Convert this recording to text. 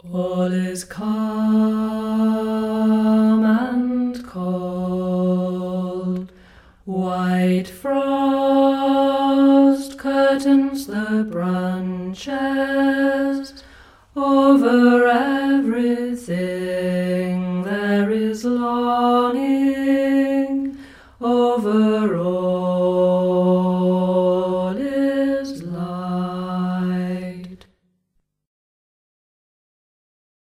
All is calm and cold. White frost curtains the branches over everything.